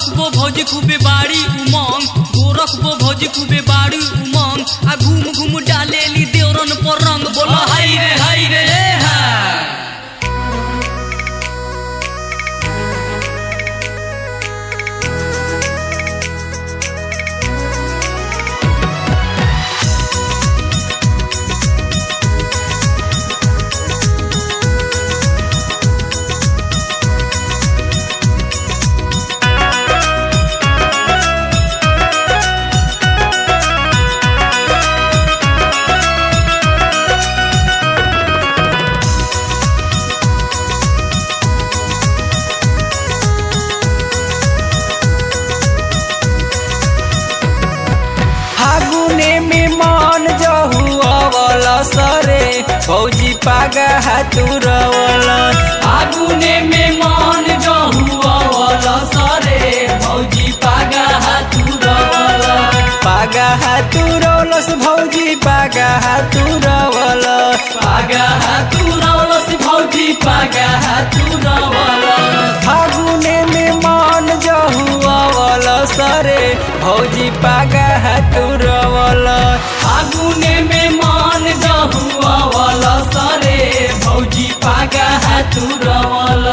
गोरखबो भौजी खूबे बाड़ी उमंग, गोरखबो भौजी खूबे बाड़ी उमंग। आ घूम घूम डालेली देवरन पर रंग, बोला हाय रे हा। भौजी पागा हाथुरवल, आगुने में मान जहुआवल सरे, भौजी पागा हाथुरवल। पागा हाथुरवलस भौजी पागा हाथुरवल, पागा हाथुरवलस भौजी पागा हाथुरवल। फागुने में मान जहुआवल सरे, भौजी पागा हाथुरवल। फागुने में मान जहुआवल सरे, भौजी पागा हाथुरवल।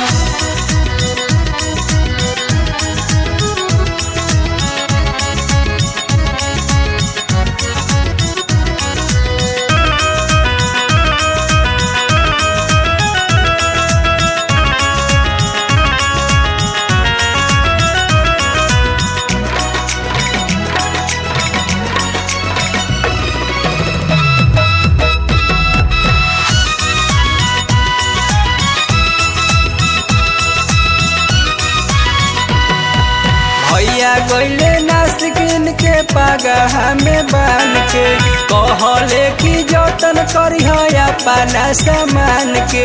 भैया गईले नासिकिन के पागा हमें बान के, कहले कि जतन करी अपना सामान के।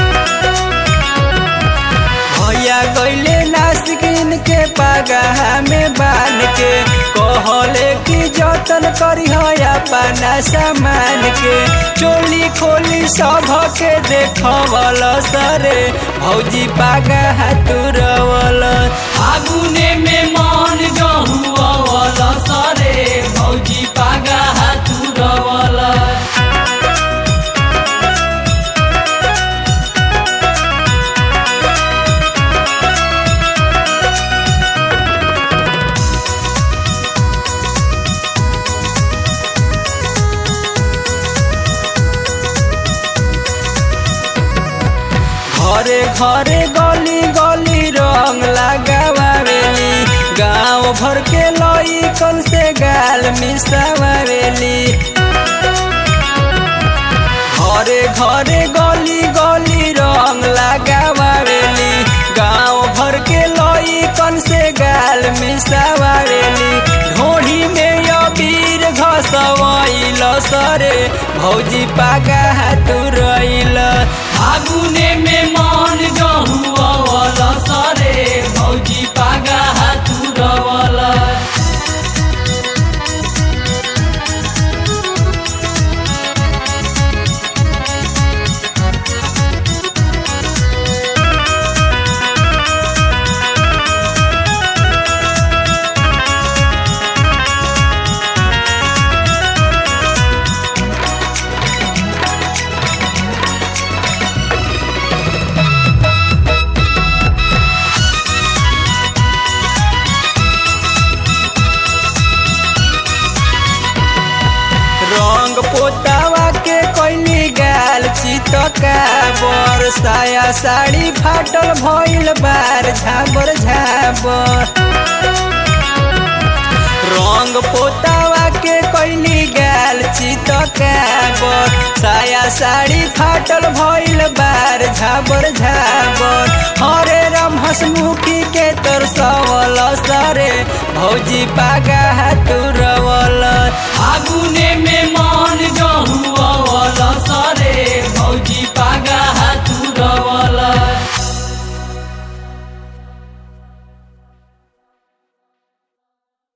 भैया गईले नासिकिन के पागा हमें बान के, कहले कि जतन करी अपना सामान के। चोली खोली सब के देखवल सरे, भौजी पागा हाथुरवल। फागुने में मान जहुआवल सरे, भौजी पागा हाथुरवल। घरे घरे गली गली रंग लगावेली, गाँव भर के लइकन से गाल मिसावेली। घरे घरे गली गली रंग लगावेली, गाँव भर के लइकन से गाल मिसावेली। ढोढ़ी में अबीर घसवैल सरे, भौजी पागा हाथुरवल। फागुने में मान जहुआवल सरे, भौजी पागा हाथुरवल। रंग पोतावा के कोइली गाल चितकाबर, साया साड़ी फाटल भइल बार झाबर झाबर। रंग पोतावा के कोइली गाल चितकाबर, साया साड़ी फाटल भइल बार झाबर झाबर। हरे राम हसमुखी के तरसवल सरे, भौजी पागा हाथुरवल। फागुने में मान जहुआ